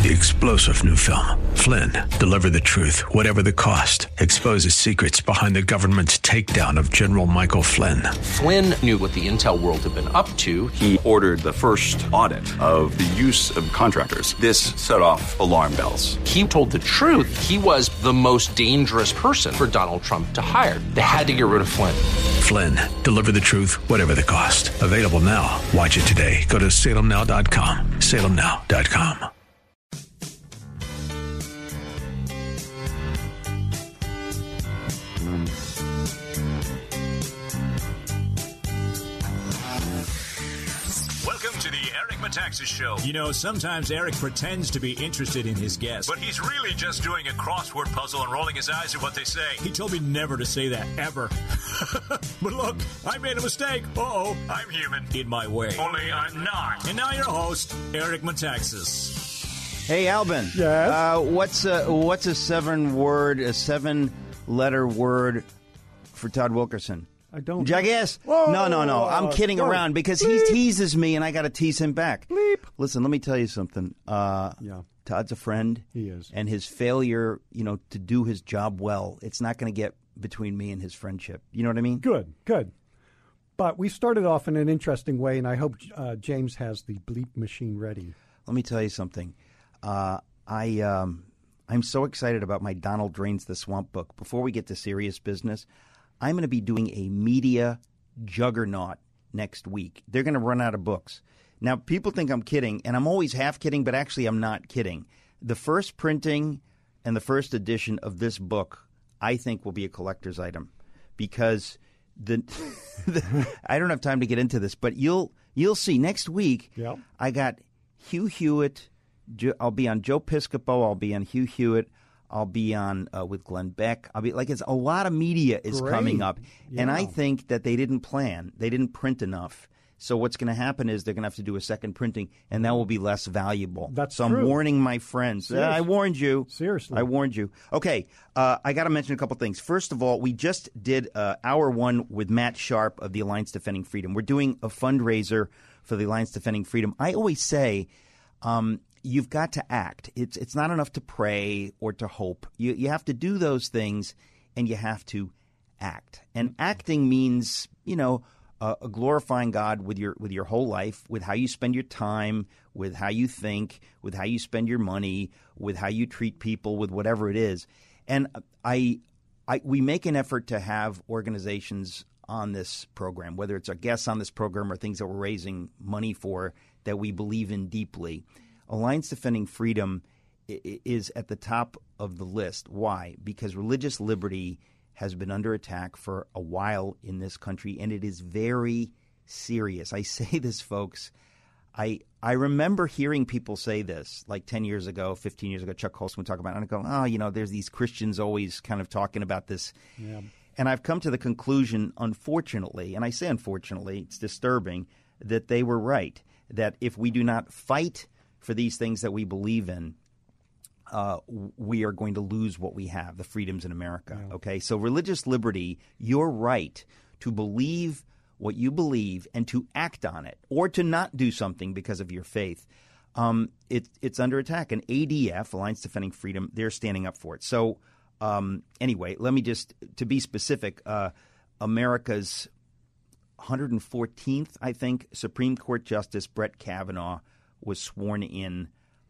The explosive new film, Flynn, deliver the truth, whatever the cost, exposes secrets behind the government's takedown of General Michael Flynn. Flynn knew what the intel world had been up to. He ordered the first audit of the use of contractors. This set off alarm bells. He told the truth. He was the most dangerous person for Donald Trump to hire. They had to get rid of Flynn. Flynn, deliver the truth, whatever the cost. Available now. Watch it today. Go to salemnow.com. salemnow.com. Welcome to the Eric Metaxas Show. You know, sometimes Eric pretends to be interested in his guests, but he's really just doing a crossword puzzle and rolling his eyes at what they say. He told me never to say that, ever. But look, I made a mistake. Uh-oh. I'm human. In my way. Only I'm not. And now your host, Eric Metaxas. Hey, Albin. Yes? What's a seven-letter word for Todd Wilkerson? I don't. Jackass? Whoa, No. I'm kidding around because he teases me and I got to tease him back. Bleep. Listen, let me tell you something. Yeah. Todd's a friend. He is. And his failure, to do his job well, it's not going to get between me and his friendship. You know what I mean? Good. But we started off in an interesting way, and I hope James has the bleep machine ready. Let me tell you something. I'm so excited about my Donald Drains the Swamp book. Before we get to serious business, I'm going to be doing a media juggernaut next week. They're going to run out of books. Now, people think I'm kidding, and I'm always half kidding, but actually I'm not kidding. The first printing and the first edition of this book, I think, will be a collector's item because I don't have time to get into this, but you'll see next week. Yep. I got Hugh Hewitt. I'll be on Joe Piscopo. I'll be on Hugh Hewitt. I'll be on with Glenn Beck. it's a lot of media is coming up. Yeah. And I think that they didn't print enough. So what's going to happen is they're going to have to do a second printing, and that will be less valuable. That's so true. I'm warning my friends. I warned you. Seriously. I warned you. Okay, I got to mention a couple things. First of all, we just did hour one with Matt Sharp of the Alliance Defending Freedom. We're doing a fundraiser for the Alliance Defending Freedom. I always say you've got to act. It's not enough to pray or to hope. You have to do those things, and you have to act. And acting means, glorifying God with your whole life, with how you spend your time, with how you think, with how you spend your money, with how you treat people, with whatever it is. And we make an effort to have organizations on this program, whether it's our guests on this program or things that we're raising money for that we believe in deeply. Alliance Defending Freedom is at the top of the list. Why? Because religious liberty has been under attack for a while in this country, and it is very serious. I say this, folks. I remember hearing people say this like 10 years ago, 15 years ago, Chuck Colson would talk about it, and I go, there's these Christians always kind of talking about this. Yeah. And I've come to the conclusion, unfortunately, and I say unfortunately, it's disturbing, that they were right, that if we do not fight for these things that we believe in, we are going to lose what we have, the freedoms in America. Yeah. Okay, so religious liberty, your right to believe what you believe and to act on it, or to not do something because of your faith, it's under attack. And ADF, Alliance Defending Freedom, they're standing up for it. So anyway, let me just, to be specific, America's 114th, I think, Supreme Court Justice Brett Kavanaugh was sworn in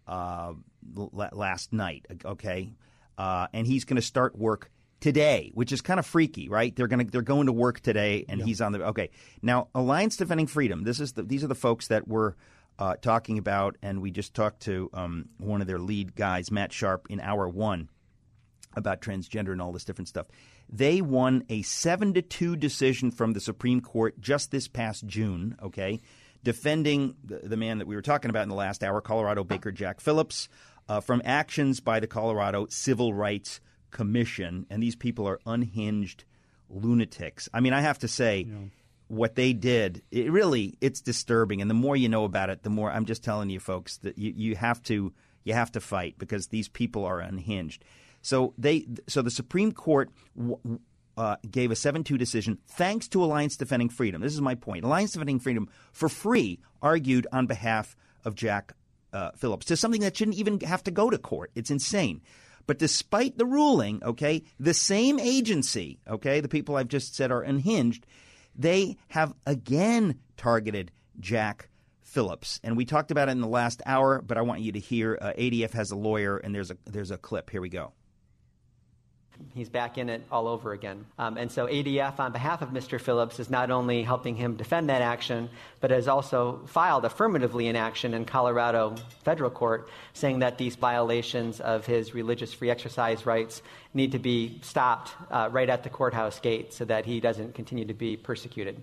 last night, okay? And he's going to start work today, which is kind of freaky, right? They're going to work today, and he's on the – okay. Now, Alliance Defending Freedom, these are the folks that we're talking about, and we just talked to one of their lead guys, Matt Sharp, in hour one about transgender and all this different stuff. They won a 7-2 decision from the Supreme Court just this past June, okay, defending the man that we were talking about in the last hour, Colorado Baker Jack Phillips, from actions by the Colorado Civil Rights Commission. And these people are unhinged lunatics. I mean, I have to say, what they did, it's disturbing. And the more you know about it, the more I'm just telling you, folks, that you have to fight because these people are unhinged. So the Supreme Court gave a 7-2 decision thanks to Alliance Defending Freedom. This is my point. Alliance Defending Freedom, for free, argued on behalf of Jack Phillips to something that shouldn't even have to go to court. It's insane. But despite the ruling, okay, the same agency, okay, the people I've just said are unhinged, they have again targeted Jack Phillips. And we talked about it in the last hour, but I want you to hear ADF has a lawyer, and there's a clip. Here we go. He's back in it all over again. And so ADF, on behalf of Mr. Phillips, is not only helping him defend that action, but has also filed affirmatively an action in Colorado federal court saying that these violations of his religious free exercise rights need to be stopped right at the courthouse gate so that he doesn't continue to be persecuted.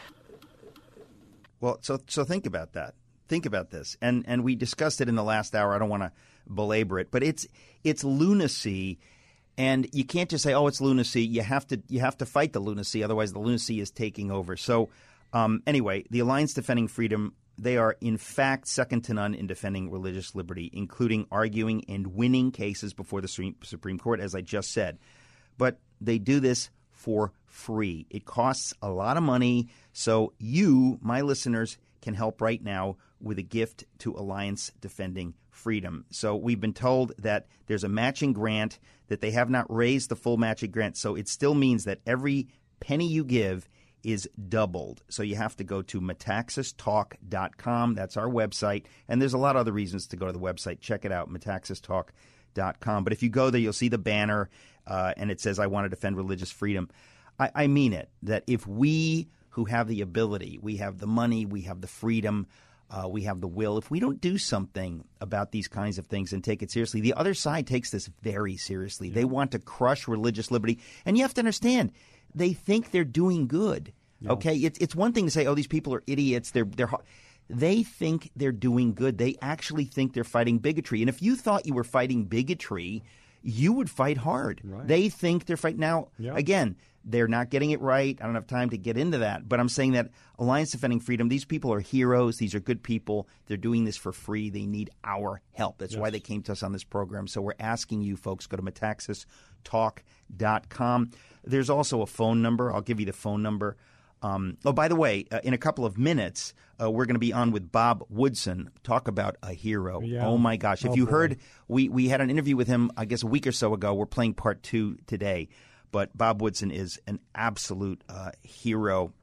Well, so think about that. Think about this. And we discussed it in the last hour. I don't want to belabor it, but it's lunacy. And you can't just say, "Oh, it's lunacy." You have to fight the lunacy, otherwise the lunacy is taking over. So, anyway, the Alliance Defending Freedom, they are in fact second to none in defending religious liberty, including arguing and winning cases before the Supreme Court, as I just said. But they do this for free. It costs a lot of money, so you, my listeners, can help right now with a gift to Alliance Defending Freedom. So we've been told that there's a matching grant, that they have not raised the full matching grant. So it still means that every penny you give is doubled. So you have to go to metaxastalk.com. That's our website. And there's a lot of other reasons to go to the website. Check it out, metaxastalk.com. But if you go there, you'll see the banner, and it says, "I want to defend religious freedom." I mean it, that if we who have the ability, we have the money, we have the freedom, we have the will. If we don't do something about these kinds of things and take it seriously, the other side takes this very seriously. Yeah. They want to crush religious liberty. And you have to understand, they think they're doing good. Yeah. Okay? It's one thing to say, "Oh, these people are idiots. They think they're doing good. They actually think they're fighting bigotry. And if you thought you were fighting bigotry, you would fight hard. Right. They think they're fighting. Now, again, they're not getting it right. I don't have time to get into that. But I'm saying that Alliance Defending Freedom, these people are heroes. These are good people. They're doing this for free. They need our help. That's why they came to us on this program. So we're asking you folks, go to metaxastalk.com. There's also a phone number. I'll give you the phone number. By the way, in a couple of minutes, we're going to be on with Bob Woodson. Talk about a hero. Yeah. Oh, my gosh. If you heard, we had an interview with him, I guess, a week or so ago. We're playing part 2 today. But Bob Woodson is an absolute hero.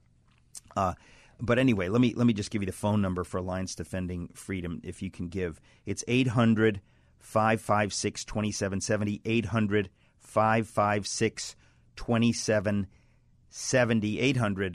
But anyway, let me just give you the phone number for Alliance Defending Freedom, if you can give. It's 800-556-2770, 800-556-2770,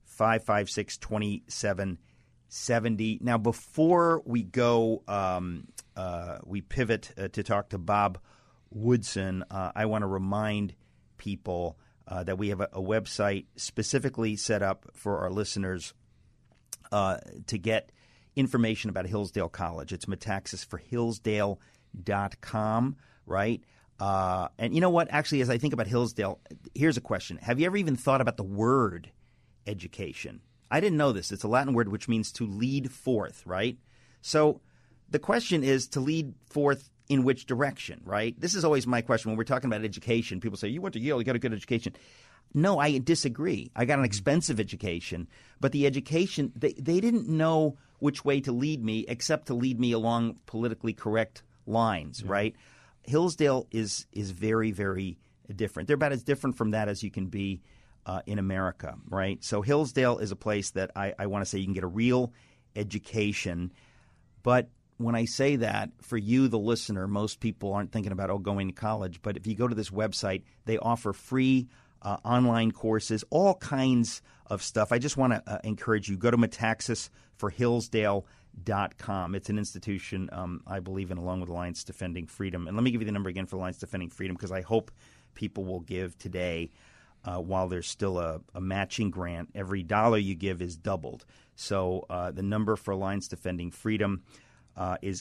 800-556-2770. Now, before we go, we pivot to talk to Bob Woodson, I want to remind people that we have a website specifically set up for our listeners to get information about Hillsdale College. It's metaxasforhillsdale.com, right? And you know what? Actually, as I think about Hillsdale, here's a question. Have you ever even thought about the word education? I didn't know this. It's a Latin word which means to lead forth, right? So the question is, to lead forth in which direction, right? This is always my question when we're talking about education. People say, "You went to Yale, you got a good education." No, I disagree. I got an expensive education, but the education, they didn't know which way to lead me except to lead me along politically correct lines, right? Hillsdale is very, very different. They're about as different from that as you can be in America, right? So Hillsdale is a place that I want to say you can get a real education, but when I say that, for you, the listener, most people aren't thinking about, going to college. But if you go to this website, they offer free online courses, all kinds of stuff. I just want to encourage you, go to metaxasforhillsdale.com. It's an institution I believe in, along with Alliance Defending Freedom. And let me give you the number again for Alliance Defending Freedom, because I hope people will give today while there's still a matching grant. Every dollar you give is doubled. So the number for Alliance Defending Freedom is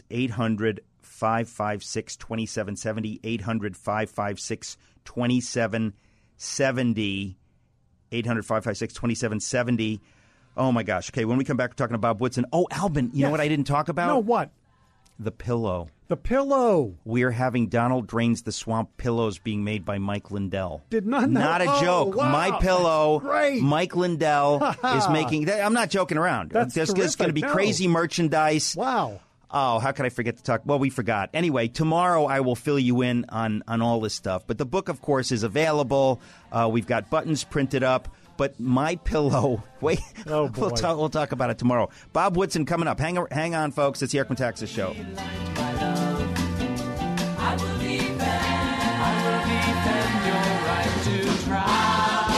800-556-2770, 800-556-2770, 800-556-2770. Oh, my gosh. Okay, when we come back, we're talking to Bob Woodson. Oh, Albin, you know what I didn't talk about? No, what? The pillow. The pillow. We're having Donald Drains the Swamp pillows being made by Mike Lindell. Did not know. Not a joke. Wow. My Pillow. Great. Mike Lindell is making. I'm not joking around. That's There's going to be crazy merchandise. Wow. Oh, how could I forget to talk? Well, we forgot. Anyway, tomorrow I will fill you in on all this stuff. But the book, of course, is available. We've got buttons printed up. But MyPillow, wait, oh boy. We'll talk about it tomorrow. Bob Woodson coming up. Hang on, folks. It's the Eric Metaxas Show. I will defend your right to try.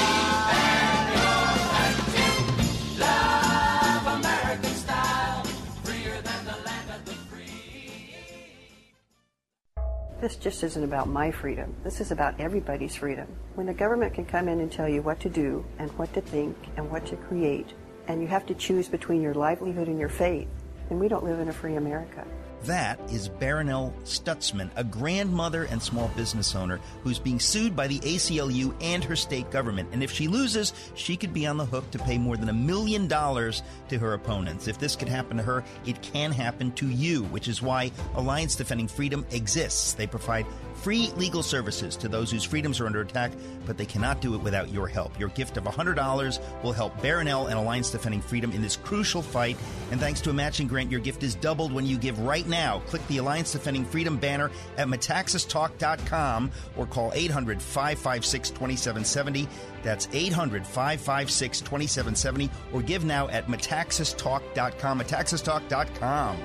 This just isn't about my freedom. This is about everybody's freedom. When the government can come in and tell you what to do and what to think and what to create, and you have to choose between your livelihood and your faith, then we don't live in a free America. That is Baronelle Stutzman, a grandmother and small business owner who's being sued by the ACLU and her state government. And if she loses, she could be on the hook to pay more than $1 million to her opponents. If this could happen to her, it can happen to you, which is why Alliance Defending Freedom exists. They provide free legal services to those whose freedoms are under attack, but they cannot do it without your help. Your gift of $100 will help Baronelle and Alliance Defending Freedom in this crucial fight. And thanks to a matching grant, your gift is doubled when you give right now. Click the Alliance Defending Freedom banner at MetaxasTalk.com or call 800-556-2770. That's 800-556-2770 or give now at MetaxasTalk.com. MetaxasTalk.com.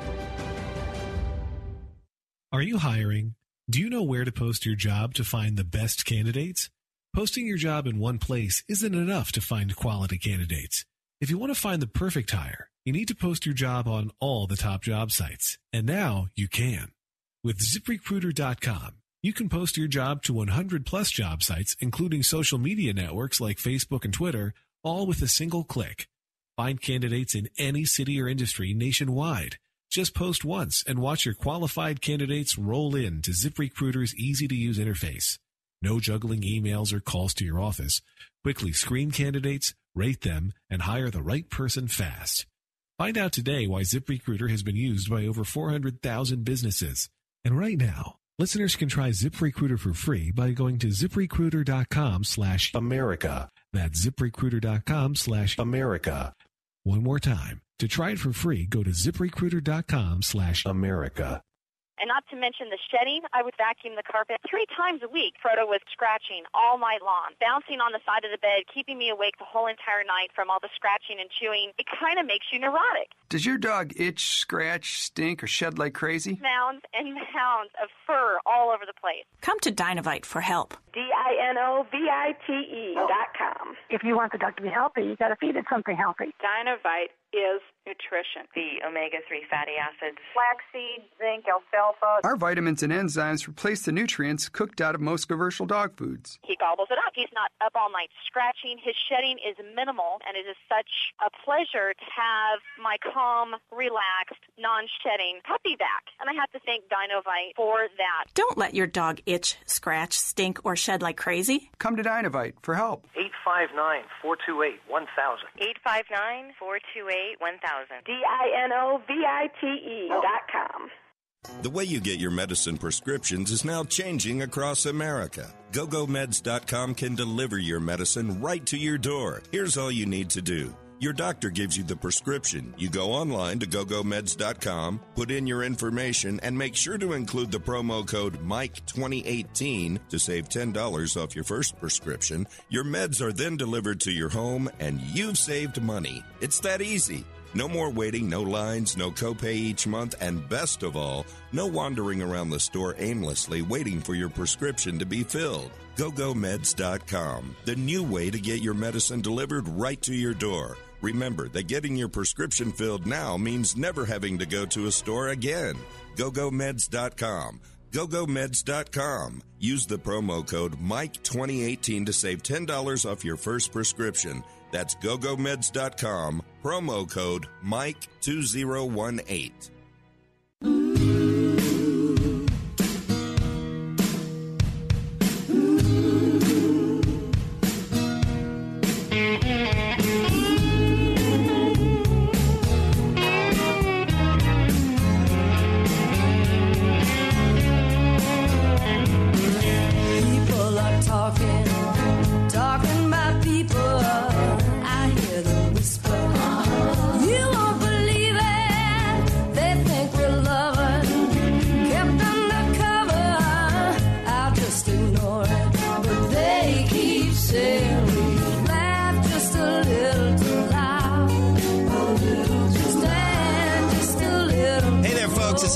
Are you hiring? Do you know where to post your job to find the best candidates? Posting your job in one place isn't enough to find quality candidates. If you want to find the perfect hire, you need to post your job on all the top job sites. And now you can. With ZipRecruiter.com, you can post your job to 100-plus job sites, including social media networks like Facebook and Twitter, all with a single click. Find candidates in any city or industry nationwide. Just post once and watch your qualified candidates roll in to ZipRecruiter's easy-to-use interface. No juggling emails or calls to your office. Quickly screen candidates, rate them, and hire the right person fast. Find out today why ZipRecruiter has been used by over 400,000 businesses. And right now, listeners can try ZipRecruiter for free by going to ZipRecruiter.com/America. That's ZipRecruiter.com/America. One more time. To try it for free, go to ZipRecruiter.com/America. And not to mention the shedding, I would vacuum the carpet 3 times a week. Frodo was scratching all night long, bouncing on the side of the bed, keeping me awake the whole entire night from all the scratching and chewing. It kind of makes you neurotic. Does your dog itch, scratch, stink, or shed like crazy? Mounds and mounds of fur all over the place. Come to Dinovite for help. DINOVITE.com. If you want the dog to be healthy, you got to feed it something healthy. Dinovite is nutrition. The omega-3 fatty acids. Flaxseed, zinc, alfalfa. Our vitamins and enzymes replace the nutrients cooked out of most commercial dog foods. He gobbles it up. He's not up all night scratching. His shedding is minimal, and it is such a pleasure to have my calm, relaxed, non-shedding puppy back. And I have to thank Dinovite for that. Don't let your dog itch, scratch, stink, or shed like crazy. Come to Dinovite for help. 859-428-1000. 859-428-1000. DINOVITE.com. The way you get your medicine prescriptions is now changing across America. GoGoMeds.com can deliver your medicine right to your door. Here's all you need to do. Your doctor gives you the prescription. You go online to GoGoMeds.com, put in your information, and make sure to include the promo code MIKE2018 to save $10 off your first prescription. Your meds are then delivered to your home, and you've saved money. It's that easy. No more waiting, no lines, no copay each month, and best of all, no wandering around the store aimlessly waiting for your prescription to be filled. GoGoMeds.com, the new way to get your medicine delivered right to your door. Remember that getting your prescription filled now means never having to go to a store again. GoGoMeds.com. GoGoMeds.com. Use the promo code MIKE2018 to save $10 off your first prescription. That's GoGoMeds.com, promo code MIKE2018. People are talking about people. I hear them whisper. You won't believe it. They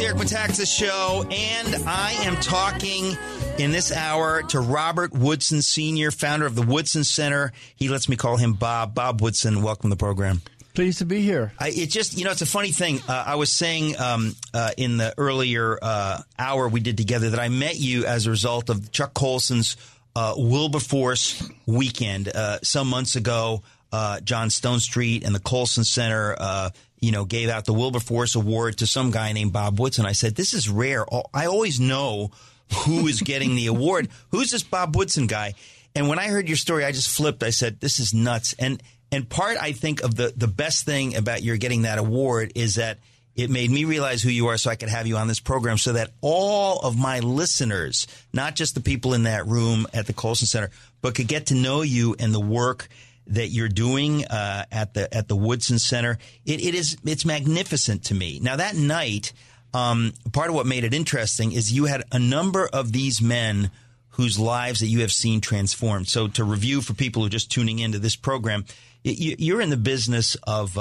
the Eric Metaxas Show, and I am talking in this hour to Robert Woodson Sr., founder of the Woodson Center. He lets me call him Bob. Bob Woodson, welcome to the program. Pleased to be here. It's a funny thing. I was saying in the earlier hour we did together that I met you as a result of Chuck Colson's Wilberforce weekend. Some months ago, John Stonestreet and the Colson Center gave out the Wilberforce Award to some guy named Bob Woodson. I said, this is rare. I always know who is getting the award. Who's this Bob Woodson guy? And when I heard your story, I just flipped. I said, this is nuts. And part, I think, of the best thing about your getting that award is that it made me realize who you are so I could have you on this program so that all of my listeners, not just the people in that room at the Colson Center, but could get to know you and the work that you're doing at the Woodson Center. It's magnificent to me. Now, that night, part of what made it interesting is you had a number of these men whose lives that you have seen transformed. So to review for people who are just tuning into this program, you're in the business of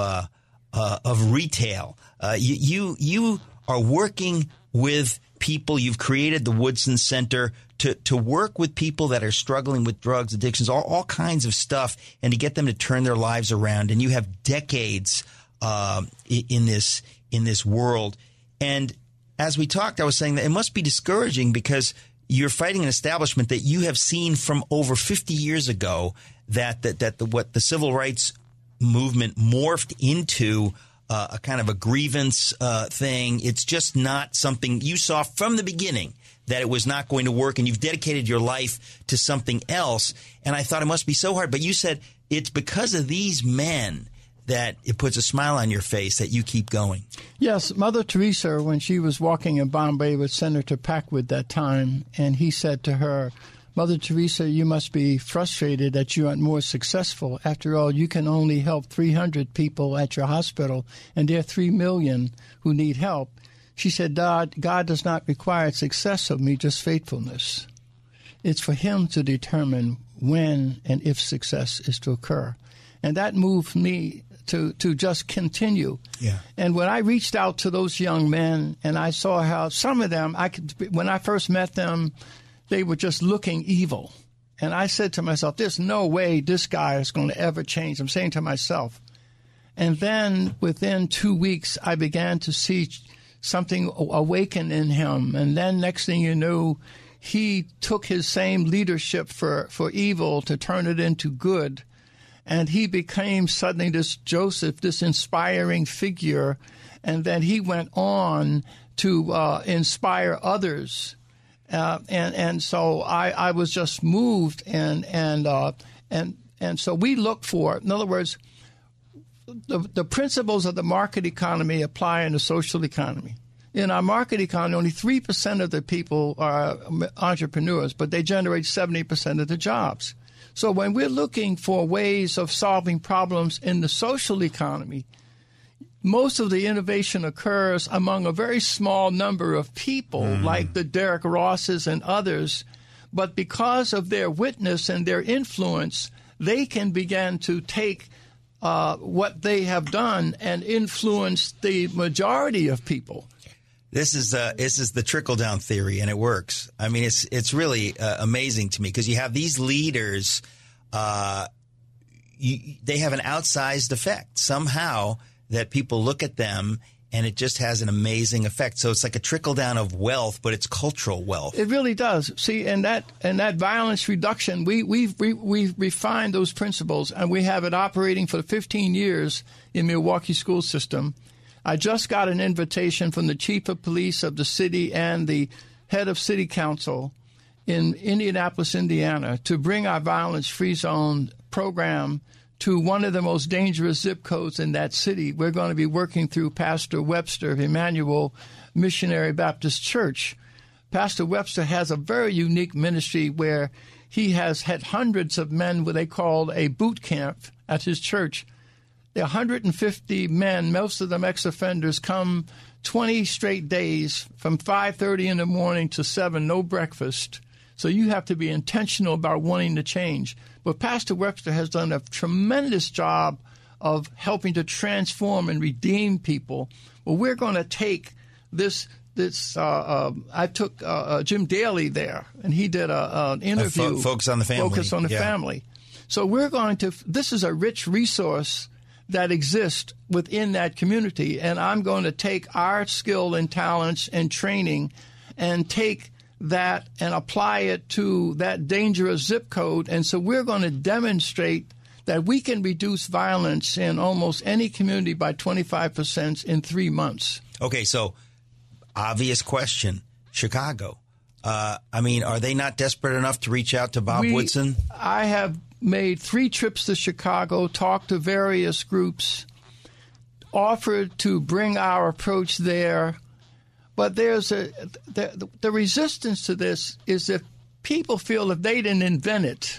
retail. You are working with people. You've created the Woodson Center to work with people that are struggling with drugs, addictions, all kinds of stuff, and to get them to turn their lives around. And you have decades in this world. And as we talked, I was saying that it must be discouraging because you're fighting an establishment that you have seen from over 50 years ago what the civil rights movement morphed into a kind of a grievance thing. It's just not something you saw from the beginning that it was not going to work, and you've dedicated your life to something else. And I thought it must be so hard. But you said it's because of these men that it puts a smile on your face that you keep going. Yes, Mother Teresa, when she was walking in Bombay with Senator Packwood that time, and he said to her, Mother Teresa, you must be frustrated that you aren't more successful. After all, you can only help 300 people at your hospital, and there are 3 million who need help. She said, God does not require success of me, just faithfulness. It's for him to determine when and if success is to occur. And that moved me to just continue. Yeah. And when I reached out to those young men and I saw how some of them, when I first met them, they were just looking evil. And I said to myself, there's no way this guy is going to ever change. I'm saying to myself. And then within 2 weeks, I began to see something awaken in him. And then next thing you knew, he took his same leadership for evil to turn it into good. And he became suddenly this Joseph, this inspiring figure. And then he went on to inspire others. And so I was just moved. And so we look for, in other words, the principles of the market economy apply in the social economy. In our market economy, only 3% of the people are entrepreneurs, but they generate 70% of the jobs. So when we're looking for ways of solving problems in the social economy, most of the innovation occurs among a very small number of people, like the Derek Rosses and others. But because of their witness and their influence, they can begin to take what they have done and influence the majority of people. This is the trickle-down theory, and it works. I mean, it's really amazing to me because you have these leaders, they have an outsized effect somehow that people look at them, and it just has an amazing effect. So it's like a trickle-down of wealth, but it's cultural wealth. It really does. See, and that violence reduction, we've refined those principles, and we have it operating for 15 years in Milwaukee school system. I just got an invitation from the chief of police of the city and the head of city council in Indianapolis, Indiana, to bring our violence-free zone program to one of the most dangerous zip codes in that city. We're going to be working through Pastor Webster of Emmanuel Missionary Baptist Church. Pastor Webster has a very unique ministry where he has had hundreds of men what they call a boot camp at his church. There are 150 men, most of them ex-offenders, come 20 straight days from 5:30 in the morning to 7, no breakfast. So you have to be intentional about wanting to change. But Pastor Webster has done a tremendous job of helping to transform and redeem people. Well, we're going to take this I took Jim Daly there, and he did an interview. Focus on the Family. Focus on the Family. So we're going to. This is a rich resource that exists within that community, and I'm going to take our skill and talents and training, and take that and apply it to that dangerous zip code. And so we're going to demonstrate that we can reduce violence in almost any community by 25% in 3 months. Okay, so obvious question, Chicago. Are they not desperate enough to reach out to Bob Woodson? I have made 3 trips to Chicago, talked to various groups, offered to bring our approach there. But there's the resistance to this is if people feel if they didn't invent it,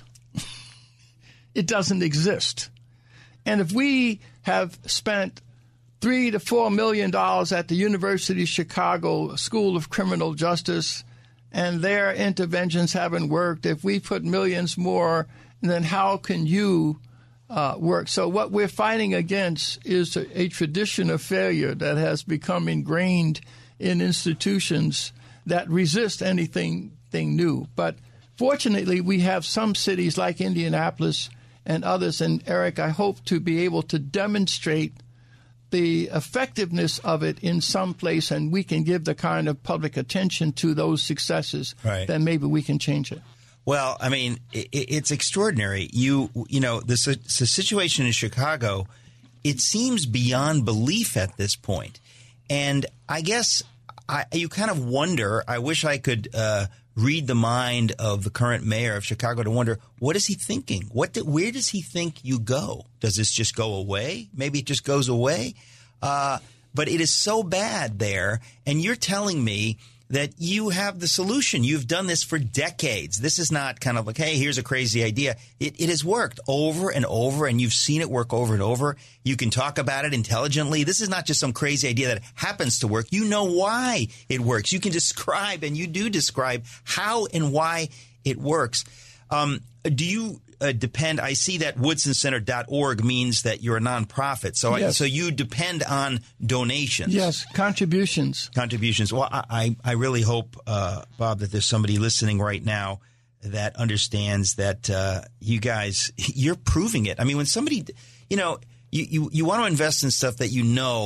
it doesn't exist. And if we have spent $3 to $4 million at the University of Chicago School of Criminal Justice and their interventions haven't worked, if we put millions more, then how can you work? So what we're fighting against is a tradition of failure that has become ingrained in institutions that resist anything new. But fortunately, we have some cities like Indianapolis and others, and Eric, I hope to be able to demonstrate the effectiveness of it in some place, and we can give the kind of public attention to those successes that maybe we can change it. Well, it's extraordinary. The situation in Chicago, it seems beyond belief at this point. And I guess you kind of wonder, I wish I could read the mind of the current mayor of Chicago to wonder, what is he thinking? Where does he think you go? Does this just go away? Maybe it just goes away. But it is so bad there. And you're telling me that you have the solution. You've done this for decades. This is not kind of like, hey, here's a crazy idea. It has worked over and over, and you've seen it work over and over. You can talk about it intelligently. This is not just some crazy idea that happens to work. You know why it works. You can describe, and you do describe, how and why it works. Do you depend? I see that WoodsonCenter.org means that you're a nonprofit. So, yes. So you depend on donations. Yes, contributions. Well, I really hope, Bob, that there's somebody listening right now that understands that you guys, you're proving it. I mean, when somebody, you want to invest in stuff that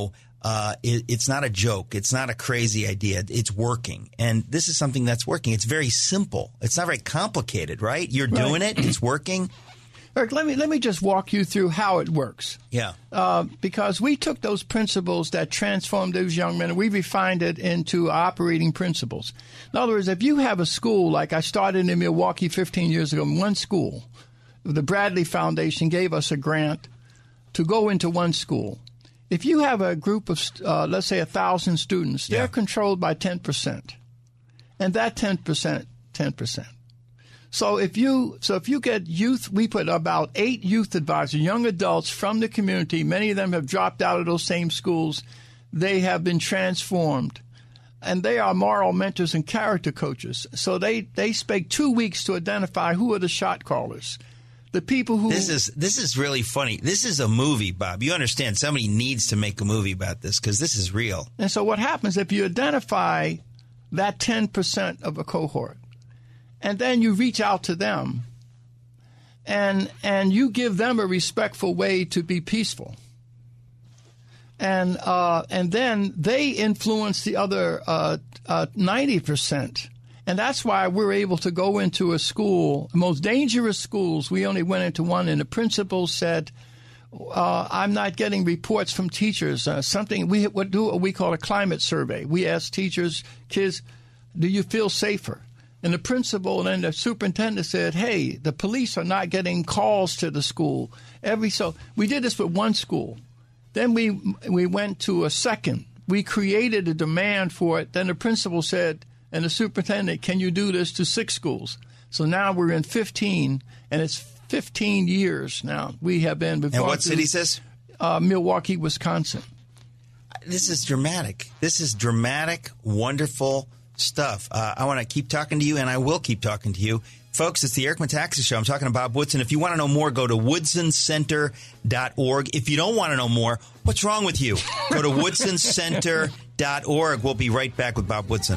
it's not a joke. It's not a crazy idea. It's working. And this is something that's working. It's very simple. It's not very complicated, right? You're doing it. It's working. Eric, let me just walk you through how it works. Yeah. Because we took those principles that transformed those young men and we refined it into operating principles. In other words, if you have a school, like I started in Milwaukee 15 years ago, one school, the Bradley Foundation gave us a grant to go into one school. If you have a group of, let's say, 1,000 students, they're controlled by 10%. And that 10%. So if you get youth, we put about 8 youth advisors, young adults from the community. Many of them have dropped out of those same schools. They have been transformed. And they are moral mentors and character coaches. So they spend 2 weeks to identify who are the shot callers. The people who... This is really funny. This is a movie, Bob. You understand somebody needs to make a movie about this because this is real. And so what happens if you identify that 10% of a cohort and then you reach out to them and you give them a respectful way to be peaceful. And then they influence the other 90%. And that's why we're able to go into a school, the most dangerous schools. We only went into one, and the principal said, I'm not getting reports from teachers. We do what we call a climate survey. We ask teachers, kids, do you feel safer? And the principal and the superintendent said, hey, the police are not getting calls to the school. So we did this with one school. Then we went to a second. We created a demand for it. Then the principal said, and the superintendent, can you do this to 6 schools? So now we're in 15, and it's 15 years now. We have been. And what city is this? Milwaukee, Wisconsin. This is dramatic. This is dramatic, wonderful stuff. I want to keep talking to you, and I will keep talking to you. Folks, it's the Eric Metaxas Show. I'm talking to Bob Woodson. If you want to know more, go to WoodsonCenter.org. If you don't want to know more, what's wrong with you? Go to WoodsonCenter.org. patriotmobile.org. We'll be right back with Bob Woodson.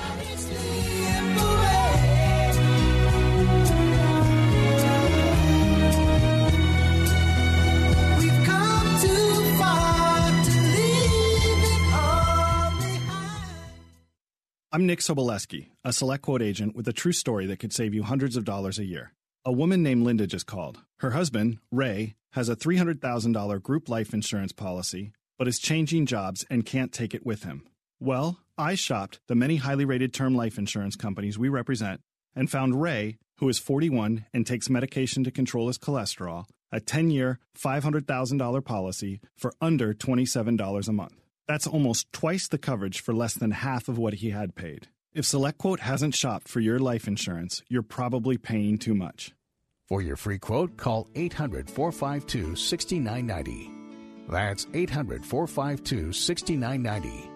I'm Nick Soboleski, a Select Quote agent with a true story that could save you hundreds of dollars a year. A woman named Linda just called. Her husband, Ray, has a $300,000 group life insurance policy, but is changing jobs and can't take it with him. Well, I shopped the many highly rated term life insurance companies we represent and found Ray, who is 41 and takes medication to control his cholesterol, a 10-year, $500,000 policy for under $27 a month. That's almost twice the coverage for less than half of what he had paid. If SelectQuote hasn't shopped for your life insurance, you're probably paying too much. For your free quote, call 800-452-6990. That's 800-452-6990.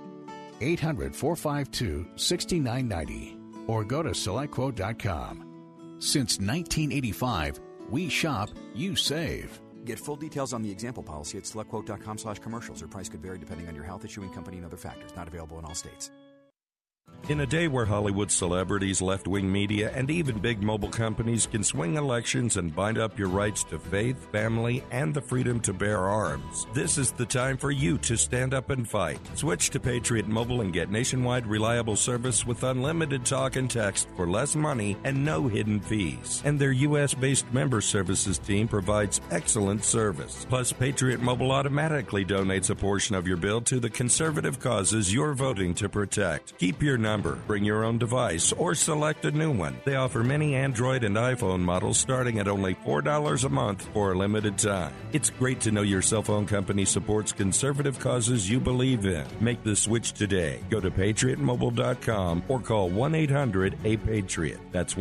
800-452-6990. Or go to SelectQuote.com. Since 1985, we shop, you save. Get full details on the example policy at SelectQuote.com/commercials. Or price could vary depending on your health, issuing company, and other factors. Not available in all states. In a day where Hollywood celebrities, left-wing media, and even big mobile companies can swing elections and bind up your rights to faith, family, and the freedom to bear arms, this is the time for you to stand up and fight. Switch to Patriot Mobile and get nationwide reliable service with unlimited talk and text for less money and no hidden fees. And their U.S.-based member services team provides excellent service. Plus, Patriot Mobile automatically donates a portion of your bill to the conservative causes you're voting to protect. Keep your number, bring your own device, or select a new one. They offer many Android and iPhone models starting at only $4 a month for a limited time. It's great to know your cell phone company supports conservative causes you believe in. Make the switch today. Go to PatriotMobile.com or call 1-800-A-PATRIOT. That's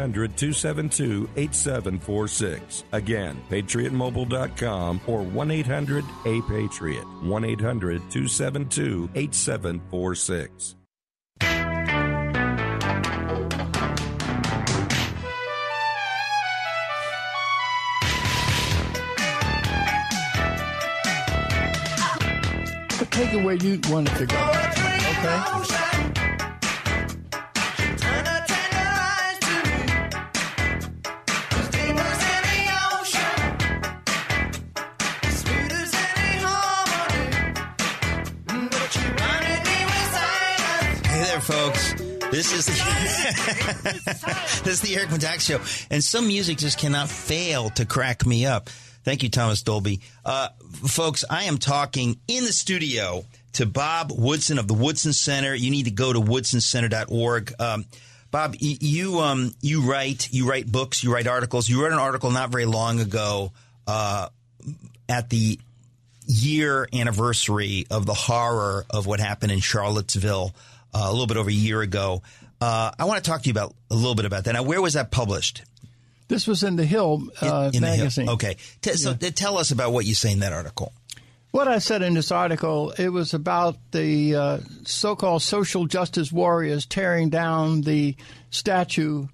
1-800-272-8746. Again, PatriotMobile.com or 1-800-A-PATRIOT. 1-800-272-8746. Take it where you want it to go. Okay? Hey there, folks. This is the Eric Metaxas Show. And some music just cannot fail to crack me up. Thank you, Thomas Dolby. Folks, I am talking in the studio to Bob Woodson of the Woodson Center. You need to go to woodsоncenter.org. Bob, you write books, you write articles. You wrote an article not very long ago at the year anniversary of the horror of what happened in Charlottesville a little bit over a year ago. I want to talk to you a little bit about that. Now, where was that published? This was in The Hill in magazine. The Hill. Okay. So tell us about what you say in that article. What I said in this article, it was about the so-called social justice warriors tearing down the statue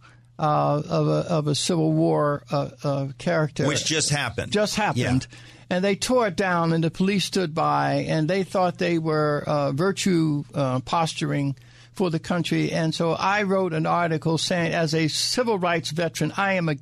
of a Civil War character. Which just happened. Yeah. And they tore it down, and the police stood by, and they thought they were virtue posturing for the country. And so I wrote an article saying, as a civil rights veteran, I am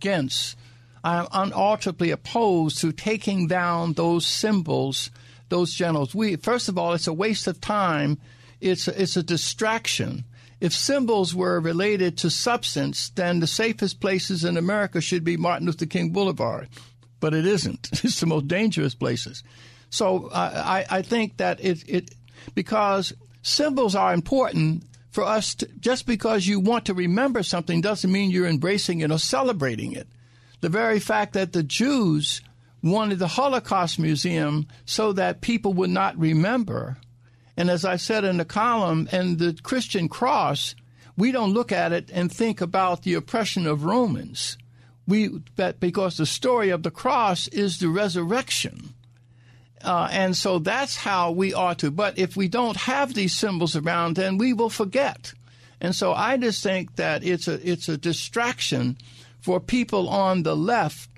unalterably opposed to taking down those symbols, those generals. First of all, it's a waste of time. It's a distraction. If symbols were related to substance, then the safest places in America should be Martin Luther King Boulevard. But it isn't. It's the most dangerous places. So I think that because symbols are important for us to, just because you want to remember something doesn't mean you're embracing it or celebrating it. The very fact that the Jews wanted the Holocaust Museum so that people would not remember. And as I said in the column, and the Christian cross, we don't look at it and think about the oppression of Romans. Because the story of the cross is the resurrection. And so that's how we ought to. But if we don't have these symbols around, then we will forget. And so I just think that it's a distraction for people on the left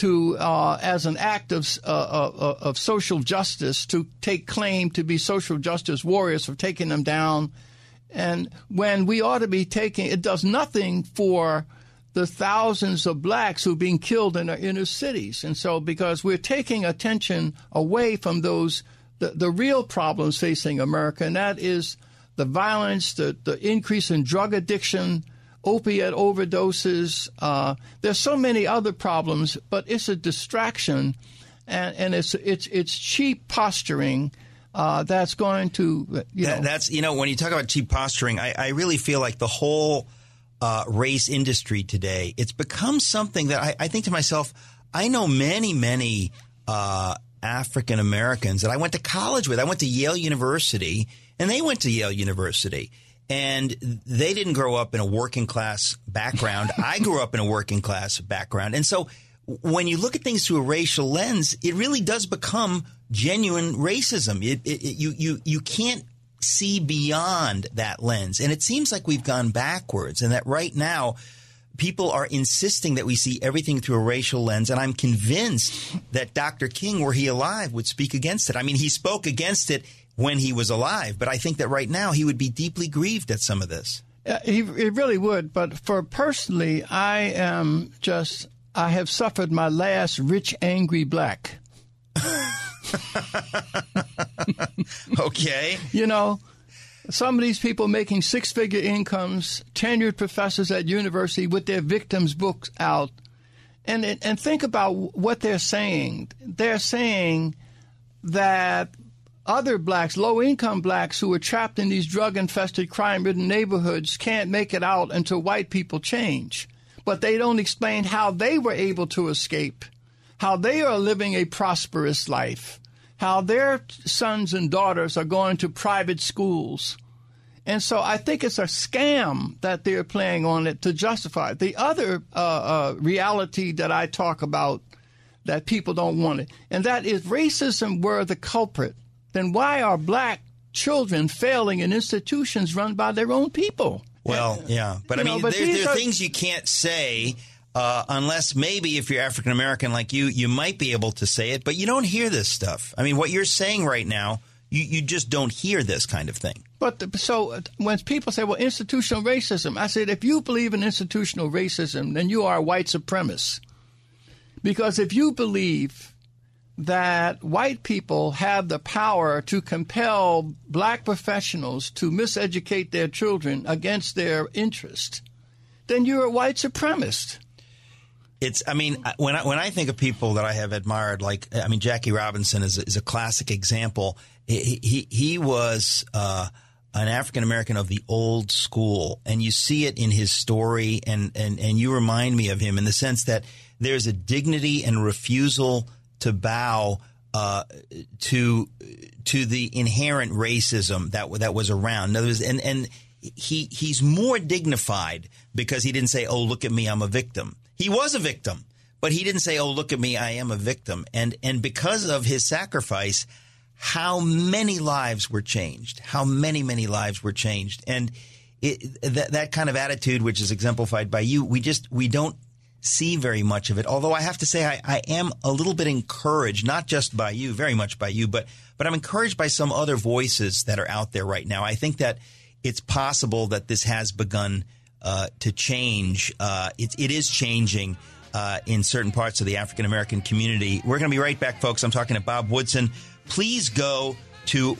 to as an act of social justice, to take claim to be social justice warriors for taking them down. And when we ought to be taking, it does nothing for the thousands of blacks who are being killed in our inner cities. And so because we're taking attention away from those, the real problems facing America, and that is the violence, the increase in drug addiction, opiate overdoses. There's so many other problems, but it's a distraction, and it's cheap posturing that's going to, That's, when you talk about cheap posturing, I really feel like the whole race industry today, it's become something that I think to myself, I know many African Americans that I went to college with. I went to Yale University, and they went to Yale University. And they didn't grow up in a working class background. I grew up in a working class background. And so when you look at things through a racial lens, it really does become genuine racism. You can't see beyond that lens. And it seems like we've gone backwards, and that right now people are insisting that we see everything through a racial lens. And I'm convinced that Dr. King, were he alive, would speak against it. I mean, he spoke against it when he was alive, but I think that right now he would be deeply grieved at some of this. He really would. But for personally, I have suffered my last rich, angry black. Okay. Some of these people making six-figure incomes, tenured professors at university with their victims' books out. And think about what they're saying. They're saying that other blacks, low-income blacks who are trapped in these drug-infested, crime-ridden neighborhoods can't make it out until white people change. But they don't explain how they were able to escape, how they are living a prosperous life, how their sons and daughters are going to private schools. And so I think it's a scam that they're playing on it to justify it. The other reality that I talk about that people don't want it, and that is racism were the culprit, then why are black children failing in institutions run by their own people? Well, yeah. But I mean, there are things you can't say unless maybe if you're African American like you might be able to say it, but you don't hear this stuff. I mean, what you're saying right now, you just don't hear this kind of thing. But so when people say, well, institutional racism, I said, if you believe in institutional racism, then you are a white supremacist. Because if you believe that white people have the power to compel black professionals to miseducate their children against their interest, then you're a white supremacist. When I think of people that I have admired, Jackie Robinson is a classic example. He was an African American of the old school, and you see it in his story, and you remind me of him in the sense that there's a dignity and refusal to bow to the inherent racism that was around. In other words, and he's more dignified because he didn't say, "Oh, look at me, I'm a victim." He was a victim, but he didn't say, "Oh, look at me, I am a victim." And because of his sacrifice, how many lives were changed? How many lives were changed? And that kind of attitude, which is exemplified by you, we don't see very much of it. Although I have to say I am a little bit encouraged, not just by you, very much by you, but I'm encouraged by some other voices that are out there right now. I think that it's possible that this has begun to change. It is changing in certain parts of the African American community. We're going to be right back, folks. I'm talking to Bob Woodson. Please go to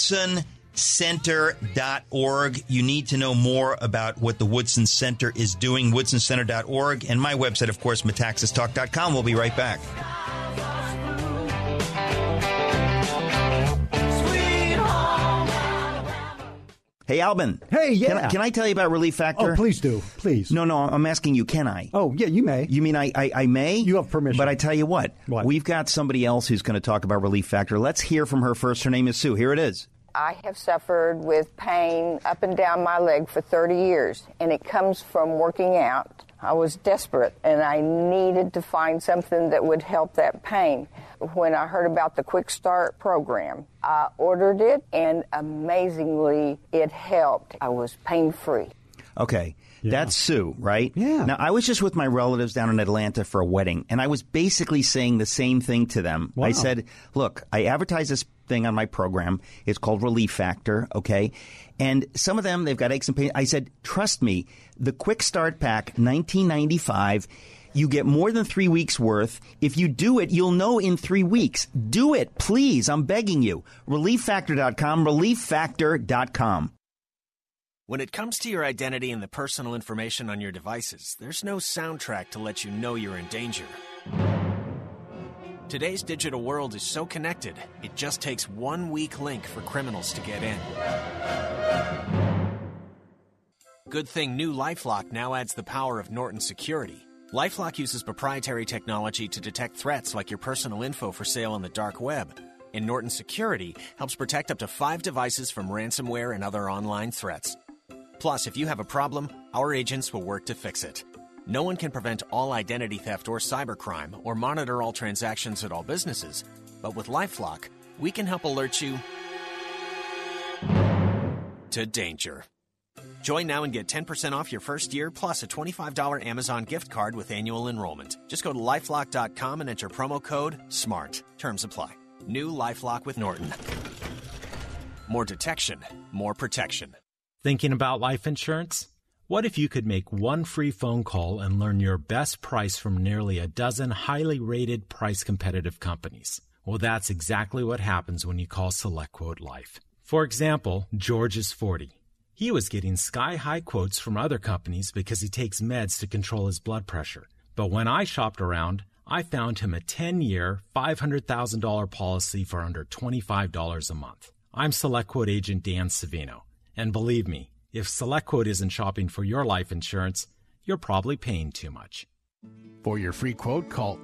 WoodsonCenter.org. You need to know more about what the Woodson Center is doing, WoodsonCenter.org, and my website, of course, Metaxastalk.com. We'll be right back. Hey, Albin. Hey, yeah. Can I tell you about Relief Factor? Oh, please do. Please. No, I'm asking you, can I? Oh, yeah, you may. You mean I may? You have permission. But I tell you what? We've got somebody else who's going to talk about Relief Factor. Let's hear from her first. Her name is Sue. Here it is. I have suffered with pain up and down my leg for 30 years, and it comes from working out. I was desperate, and I needed to find something that would help that pain. When I heard about the Quick Start program, I ordered it, and amazingly, it helped. I was pain-free. Okay. That's Sue, right? Yeah. Now, I was just with my relatives down in Atlanta for a wedding, and I was basically saying the same thing to them. Wow. I said, look, I advertise this thing on my program. It's called Relief Factor, okay? And some of them, they've got aches and pains. I said, trust me, the Quick Start Pack, $19.95, you get more than 3 weeks worth. If you do it, you'll know in 3 weeks. Do it, please. I'm begging you. ReliefFactor.com, ReliefFactor.com. When it comes to your identity and the personal information on your devices, there's no soundtrack to let you know you're in danger. Today's digital world is so connected, it just takes one weak link for criminals to get in. Good thing new LifeLock now adds the power of Norton Security. LifeLock uses proprietary technology to detect threats like your personal info for sale on the dark web. And Norton Security helps protect up to 5 devices from ransomware and other online threats. Plus, if you have a problem, our agents will work to fix it. No one can prevent all identity theft or cybercrime or monitor all transactions at all businesses. But with LifeLock, we can help alert you to danger. Join now and get 10% off your first year plus a $25 Amazon gift card with annual enrollment. Just go to LifeLock.com and enter promo code SMART. Terms apply. New LifeLock with Norton. More detection, more protection. Thinking about life insurance? What if you could make one free phone call and learn your best price from nearly a dozen highly rated price competitive companies? Well, that's exactly what happens when you call SelectQuote Life. For example, George is 40. He was getting sky-high quotes from other companies because he takes meds to control his blood pressure. But when I shopped around, I found him a 10-year, $500,000 policy for under $25 a month. I'm SelectQuote agent Dan Savino. And believe me, if SelectQuote isn't shopping for your life insurance, you're probably paying too much. For your free quote, call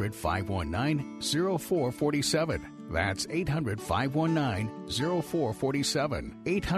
800-519-0447. That's 800-519-0447.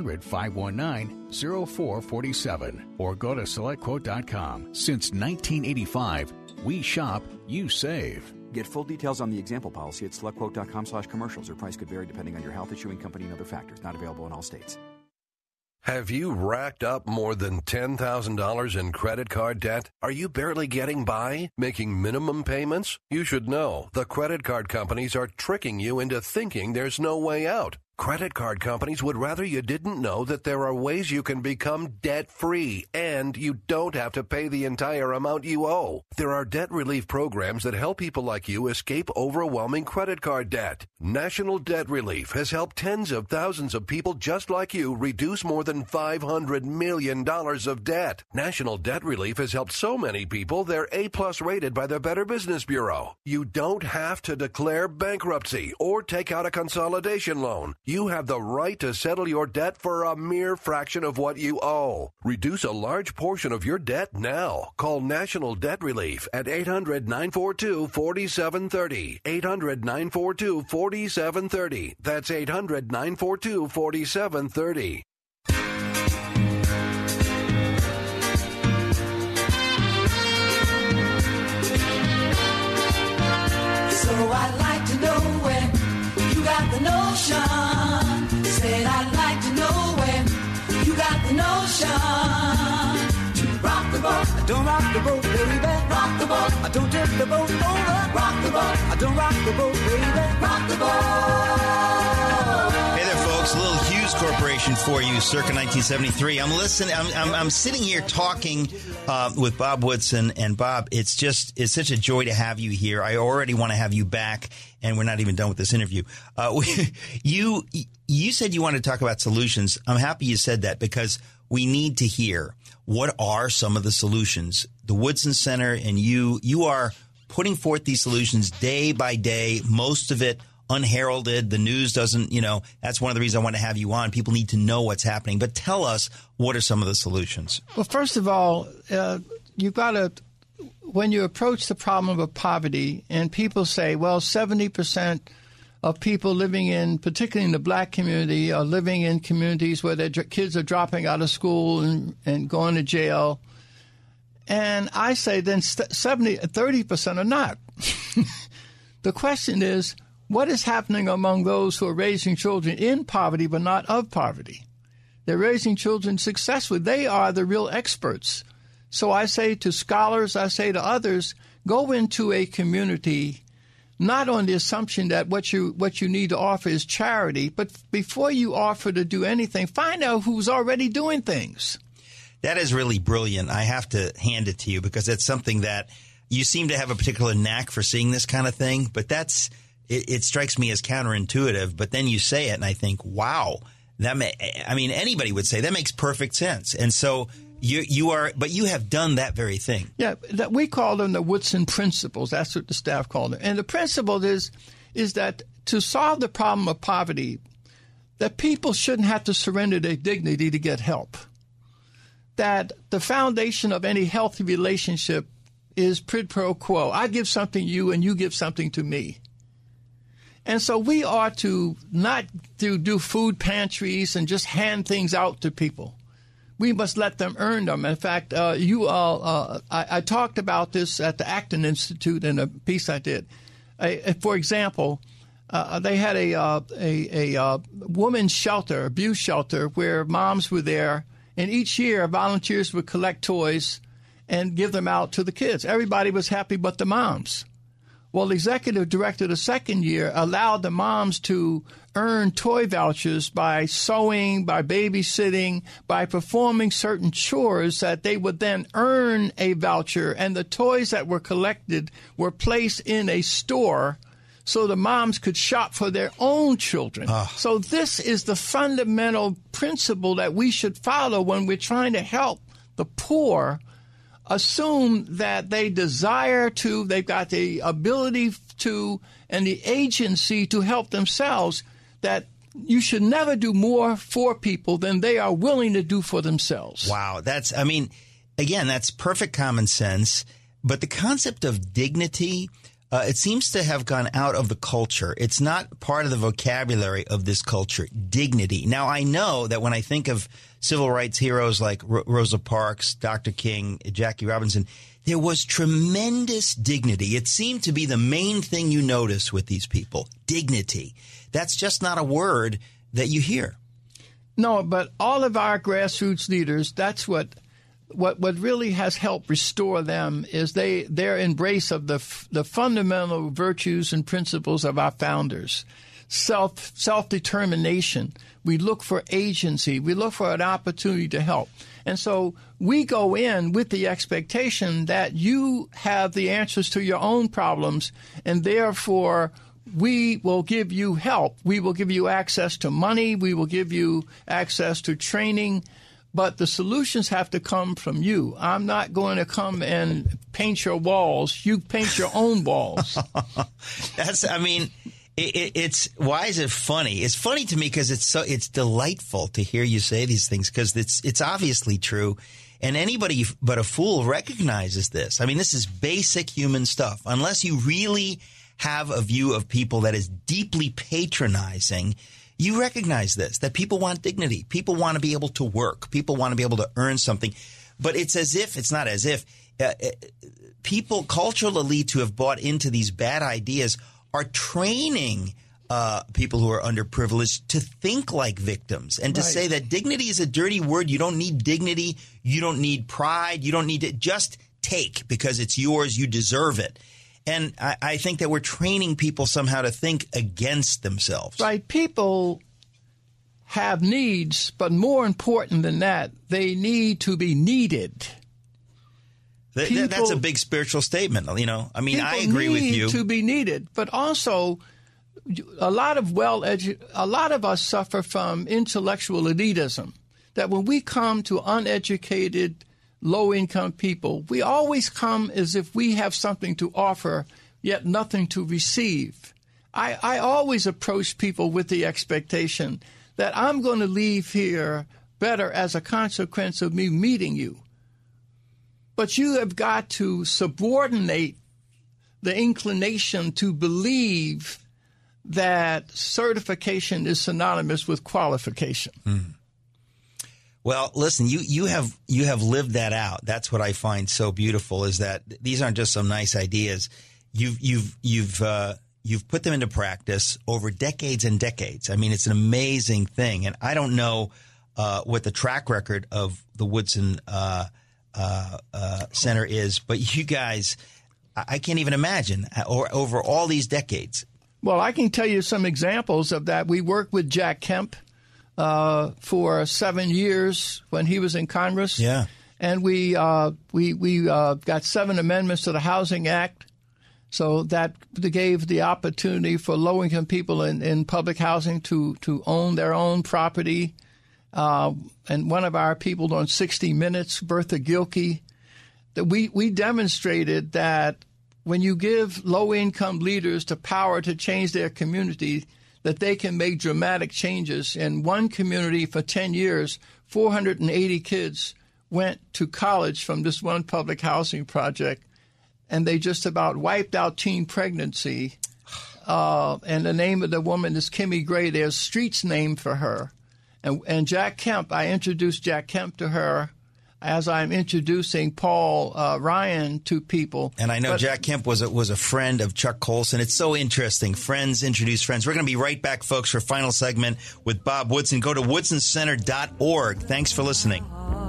800-519-0447. Or go to SelectQuote.com. Since 1985, we shop, you save. Get full details on the example policy at SelectQuote.com/commercials. Or price could vary depending on your health, issuing company, and other factors. Not available in all states. Have you racked up more than $10,000 in credit card debt? Are you barely getting by, making minimum payments? You should know the credit card companies are tricking you into thinking there's no way out. Credit card companies would rather you didn't know that there are ways you can become debt-free, and you don't have to pay the entire amount you owe. There are debt relief programs that help people like you escape overwhelming credit card debt. National Debt Relief has helped tens of thousands of people just like you reduce more than $500 million of debt. National Debt Relief has helped so many people they're A+ rated by the Better Business Bureau. You don't have to declare bankruptcy or take out a consolidation loan. You have the right to settle your debt for a mere fraction of what you owe. Reduce a large portion of your debt now. Call National Debt Relief at 800-942-4730. 800-942-4730. That's 800-942-4730. So I'd like to know where you got the notion. Said I'd like to know where you got the notion. To rock the boat, don't rock the boat, baby. Rock the boat, don't tip the boat over. Rock the boat, don't rock the boat, baby. Rock the boat. Hey there, folks. A little Hughes Corporation for you, circa 1973. I'm listening. I'm sitting here talking with Bob Woodson, and Bob, it's such a joy to have you here. I already want to have you back, and we're not even done with this interview. You said you wanted to talk about solutions. I'm happy you said that because we need to hear what are some of the solutions. The Woodson Center and you are putting forth these solutions day by day. Most of it unheralded. The news doesn't, that's one of the reasons I want to have you on. People need to know what's happening. But tell us, what are some of the solutions? Well, first of all, you've got to, when you approach the problem of poverty, and people say, well, 70% of people living in, particularly in the black community, are living in communities where their kids are dropping out of school and going to jail. And I say then 30% are not. The question is, what is happening among those who are raising children in poverty but not of poverty? They're raising children successfully. They are the real experts. So I say to scholars, I say to others, go into a community not on the assumption that what you need to offer is charity, but before you offer to do anything, find out who's already doing things. That is really brilliant. I have to hand it to you because it's something that you seem to have a particular knack for seeing this kind of thing, but it strikes me as counterintuitive. But then you say it and I think, wow, anybody would say that makes perfect sense. And so but you have done that very thing. Yeah, we call them the Woodson principles. That's what the staff call them. And the principle is that to solve the problem of poverty, that people shouldn't have to surrender their dignity to get help. That the foundation of any healthy relationship is quid pro quo. I give something to you and you give something to me. And so we ought to not do food pantries and just hand things out to people. We must let them earn them. In fact, I talked about this at the Acton Institute in a piece I did. For example, they had a women's shelter, abuse shelter, where moms were there, and each year volunteers would collect toys and give them out to the kids. Everybody was happy but the moms. Well, the executive director the second year allowed the moms to earn toy vouchers by sewing, by babysitting, by performing certain chores that they would then earn a voucher, and the toys that were collected were placed in a store so the moms could shop for their own children. So this is the fundamental principle that we should follow when we're trying to help the poor. Assume that they desire to, they've got the ability to, and the agency to help themselves, that you should never do more for people than they are willing to do for themselves. Wow. That's perfect common sense. But the concept of dignity, it seems to have gone out of the culture. It's not part of the vocabulary of this culture, dignity. Now, I know that when I think of civil rights heroes like Rosa Parks, Dr. King, Jackie Robinson, there was tremendous dignity. It seemed to be the main thing you notice with these people, dignity. That's just not a word that you hear. No, but all of our grassroots leaders, that's what really has helped restore them is their embrace of the fundamental virtues and principles of our founders. Self-determination. We look for agency. We look for an opportunity to help. And so we go in with the expectation that you have the answers to your own problems, and therefore we will give you help. We will give you access to money. We will give you access to training. But the solutions have to come from you. I'm not going to come and paint your walls. You paint your own walls. It's why is it funny? It's funny to me because it's delightful to hear you say these things because it's obviously true, and anybody but a fool recognizes this. I mean, this is basic human stuff. Unless you really have a view of people that is deeply patronizing, you recognize this, that people want dignity. People want to be able to work. People want to be able to earn something. But it's not as if people, cultural elites who have bought into these bad ideas are training people who are underprivileged to think like victims and to say that dignity is a dirty word. You don't need dignity. You don't need pride. You don't need to just take because it's yours. You deserve it. And I think that we're training people somehow to think against themselves. Right. People have needs, but more important than that, they need to be needed. That's a big spiritual statement, you know. I mean, I agree with you. To be needed, but also a lot of us suffer from intellectual elitism. That when we come to uneducated, low-income people, we always come as if we have something to offer, yet nothing to receive. I always approach people with the expectation that I'm going to leave here better as a consequence of me meeting you. But you have got to subordinate the inclination to believe that certification is synonymous with qualification. Mm. Well, listen, you have lived that out. That's what I find so beautiful is that these aren't just some nice ideas. You've put them into practice over decades and decades. I mean, it's an amazing thing. And I don't know what the track record of the Woodson Center is, but you guys, I can't even imagine over all these decades. Well, I can tell you some examples of that. We worked with Jack Kemp for 7 years when he was in Congress. Yeah. And we got 7 amendments to the Housing Act. So that gave the opportunity for low-income people in public housing to own their own property. And one of our people on 60 Minutes, Bertha Gilkey, that we demonstrated that when you give low-income leaders the power to change their community, that they can make dramatic changes. In one community for 10 years, 480 kids went to college from this one public housing project, and they just about wiped out teen pregnancy. And the name of the woman is Kimmy Gray. There's streets named for her. And Jack Kemp, I introduced Jack Kemp to her as I'm introducing Paul Ryan to people. And I know Jack Kemp was a friend of Chuck Colson. It's so interesting. Friends introduce friends. We're going to be right back, folks, for a final segment with Bob Woodson. Go to woodsoncenter.org. Thanks for listening.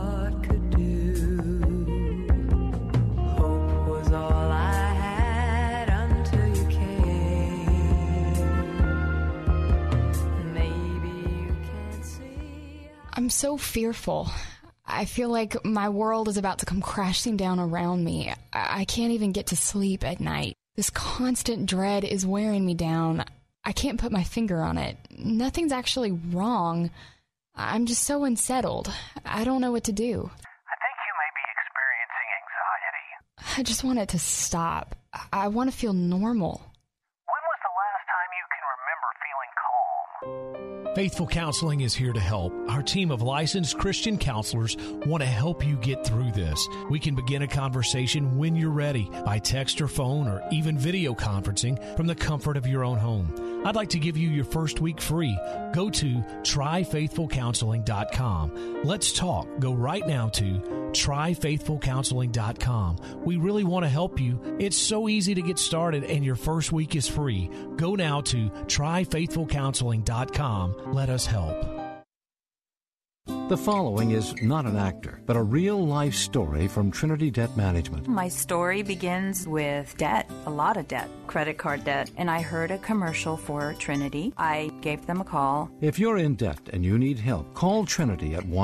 I'm so fearful. I feel like my world is about to come crashing down around me. I can't even get to sleep at night. This constant dread is wearing me down. I can't put my finger on it. Nothing's actually wrong. I'm just so unsettled. I don't know what to do. I think you may be experiencing anxiety. I just want it to stop. I want to feel normal. When was the last time you can remember feeling calm? Faithful Counseling is here to help. Our team of licensed Christian counselors want to help you get through this. We can begin a conversation when you're ready, by text or phone or even video conferencing from the comfort of your own home. I'd like to give you your first week free. Go to tryfaithfulcounseling.com. Let's talk. Go right now to tryfaithfulcounseling.com. We really want to help you. It's so easy to get started, and your first week is free. Go now to tryfaithfulcounseling.com. Let us help. The following is not an actor, but a real-life story from Trinity Debt Management. My story begins with debt, a lot of debt, credit card debt, and I heard a commercial for Trinity. I gave them a call. If you're in debt and you need help, call Trinity at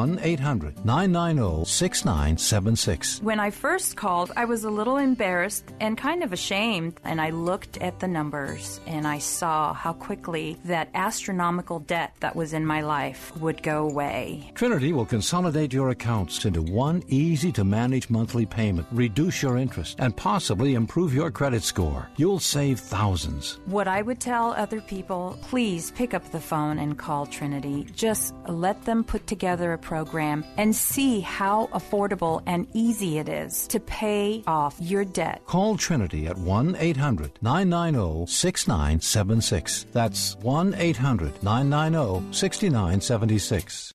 1-800-990-6976. When I first called, I was a little embarrassed and kind of ashamed, and I looked at the numbers, and I saw how quickly that astronomical debt that was in my life would go away. Trinity will consolidate your accounts into one easy-to-manage monthly payment, reduce your interest, and possibly improve your credit score. You'll save thousands. What I would tell other people, please pick up the phone and call Trinity. Just let them put together a program and see how affordable and easy it is to pay off your debt. Call Trinity at 1-800-990-6976. That's 1-800-990-6976.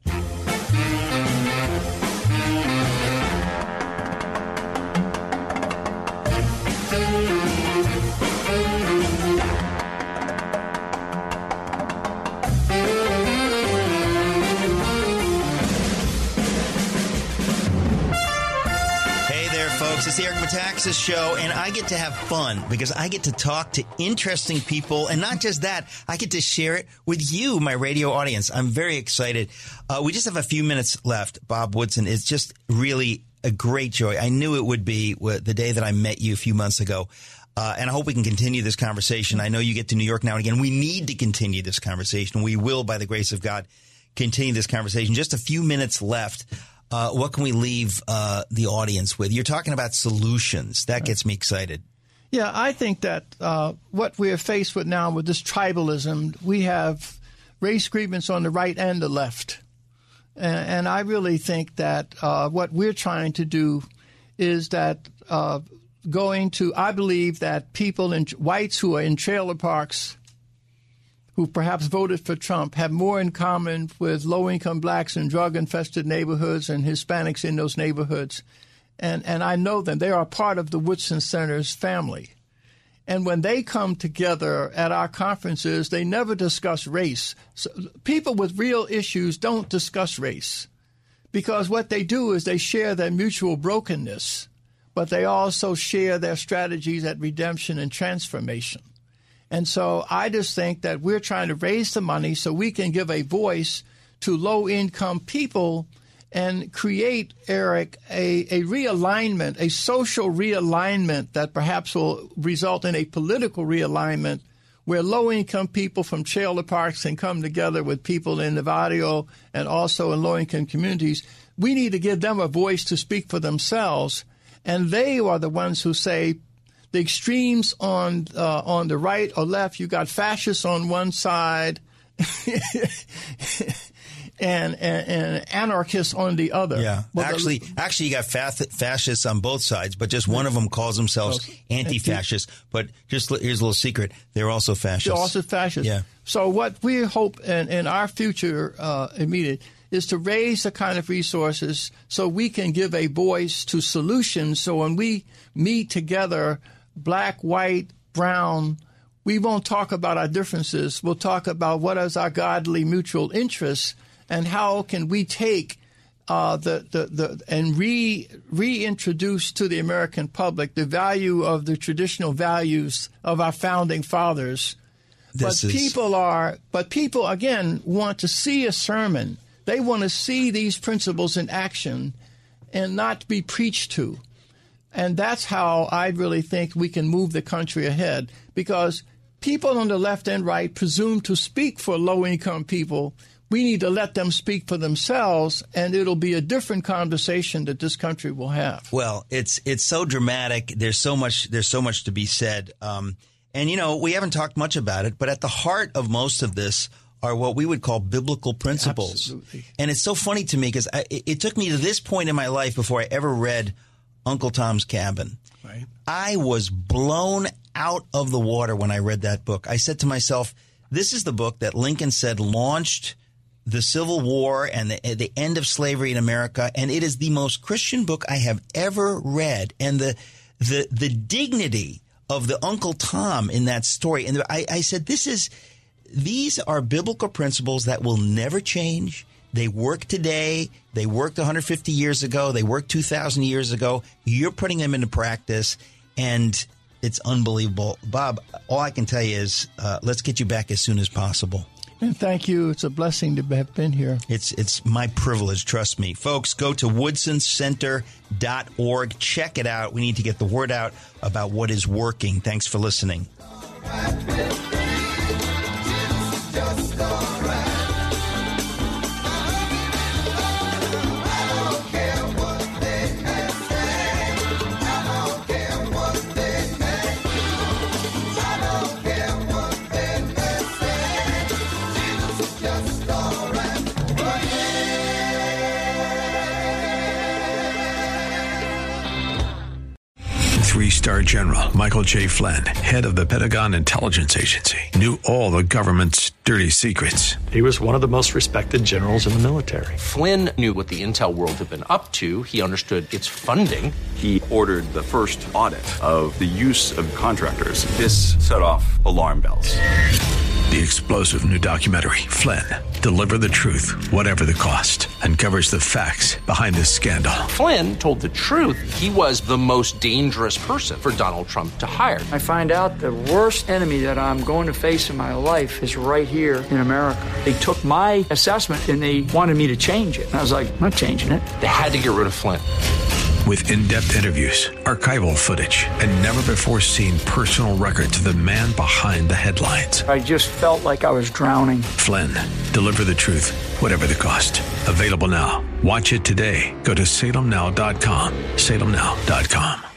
It's the Eric Metaxas Show, and I get to have fun because I get to talk to interesting people, and not just that, I get to share it with you, my radio audience. I'm very excited. We just have a few minutes left. Bob Woodson is just really a great joy. I knew it would be the day that I met you a few months ago, and I hope we can continue this conversation. I know you get to New York now and again. We need to continue this conversation. We will, by the grace of God, continue this conversation. Just a few minutes left. What can we leave the audience with? You're talking about solutions. That gets me excited. Yeah, I think that what we are faced with now with this tribalism, we have race grievance on the right and the left. And I really think that what we're trying to do is that I believe that people, whites who are in trailer parks, who perhaps voted for Trump, have more in common with low-income blacks in drug-infested neighborhoods and Hispanics in those neighborhoods. And I know them. They are part of the Woodson Center's family. And when they come together at our conferences, they never discuss race. So people with real issues don't discuss race, because what they do is they share their mutual brokenness, but they also share their strategies at redemption and transformation. And so I just think that we're trying to raise the money so we can give a voice to low-income people and create, Eric, a realignment, a social realignment that perhaps will result in a political realignment where low-income people from trailer parks can come together with people in the barrio and also in low-income communities. We need to give them a voice to speak for themselves, and they are the ones who say the extremes on the right or left, you got fascists on one side and anarchists on the other. Yeah, well, actually, you got fascists on both sides, but just one of them calls themselves anti-fascist. But here's a little secret: they're also fascists. They're also fascists. Yeah. So what we hope in our future immediate is to raise the kind of resources so we can give a voice to solutions. So when we meet together, black, white, brown, we won't talk about our differences. We'll talk about what is our godly mutual interests. And how can we take and reintroduce to the American public the value of the traditional values of our founding fathers? But people again want to see a sermon. They want to see these principles in action and not be preached to. And that's how I really think we can move the country ahead, because people on the left and right presume to speak for low-income people. We need to let them speak for themselves, and it'll be a different conversation that this country will have. Well, it's so dramatic. There's so much to be said. And, we haven't talked much about it, but at the heart of most of this are what we would call biblical principles. Absolutely. And it's so funny to me because it took me to this point in my life before I ever read Uncle Tom's Cabin. Right. I was blown out of the water when I read that book. I said to myself, this is the book that Lincoln said launched the Civil War and the end of slavery in America, and it is the most Christian book I have ever read. And the dignity of the Uncle Tom in that story. And I said, these are biblical principles that will never change. They work today. They worked 150 years ago. They worked 2,000 years ago. You're putting them into practice, and it's unbelievable. Bob, all I can tell you is let's get you back as soon as possible. And thank you. It's a blessing to have been here. It's my privilege, trust me. Folks, go to woodsoncenter.org. Check it out. We need to get the word out about what is working. Thanks for listening. Three-star General Michael J. Flynn, head of the Pentagon Intelligence Agency, knew all the government's dirty secrets. He was one of the most respected generals in the military. Flynn knew what the intel world had been up to. He understood its funding. He ordered the first audit of the use of contractors. This set off alarm bells. The explosive new documentary, Flynn, Deliver the Truth, Whatever the Cost, uncovers the facts behind this scandal. Flynn told the truth. He was the most dangerous person for Donald Trump to hire. I find out the worst enemy that I'm going to face in my life is right here in America. They took my assessment and they wanted me to change it. And I was like, I'm not changing it. They had to get rid of Flynn. With in-depth interviews, archival footage, and never-before-seen personal records of the man behind the headlines. I just felt like I was drowning. Flynn, Deliver the Truth, Whatever the Cost. Available now. Watch it today. Go to salemnow.com. salemnow.com.